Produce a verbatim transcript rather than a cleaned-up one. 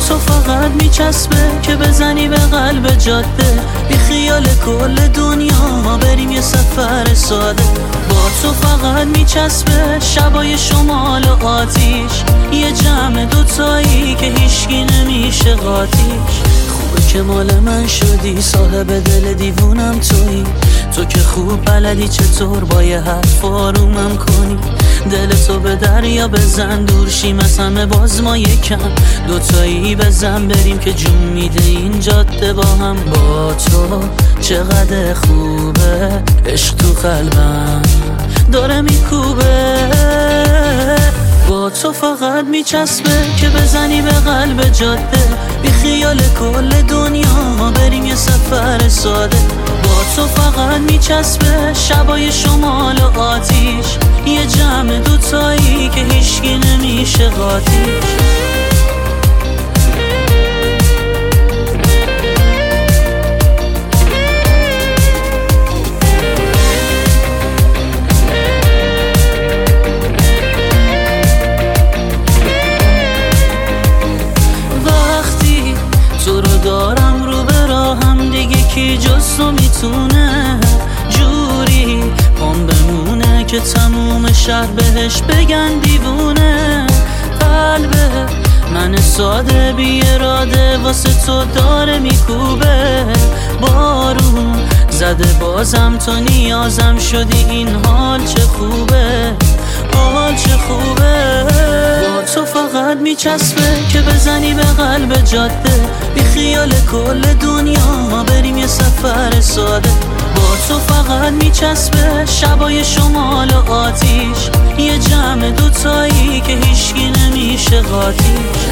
تو فقط میچسبه که بزنی به قلب جاده، بی خیال کل دنیا ما بریم یه سفر ساده. با تو فقط میچسبه شبای شمال و آتیش، یه جمع دوتایی که هیچکی نمیشه قاطیش. خوبه که مال من شدی، صاحب دل دیوونم تویی، تو که خوب بلدی چطور با یه حرف آرومم کنی. دل تو به دریا بزن دور شیم از همه، باز ما یکم دوتایی بزن بریم که جون میده این جاده با هم. با تو چقدر خوبه، عشق تو قلبم داره میکوبه. با تو فقط میچسبه که بزنی به قلب جاده، بی خیال کل دنیا بریم یه سفر ساده. با تو فقط میچسبه شبای شمال و آتیش، یه جمع دوتایی که هیچکی نمیشه قاطیش. دارم رو به راهم دیگه کی جز تو میتونه جوری پام بمونه که تموم شهر بهش بگن دیوونه. قلبه من ساده بی اراده واسه تو داره میکوبه. بارون زده بازم تو نیازم شدی، این حال چه خوبه، حال چه خوبه. با تو فقط میچسبه که بزنی به قلب جاده، بی خیال کل دنیا ما بریم یه سفر ساده. با تو فقط میچسبه شبای شمال و آتیش، یه جمع دوتایی که هیچکی نمیشه قاطیش.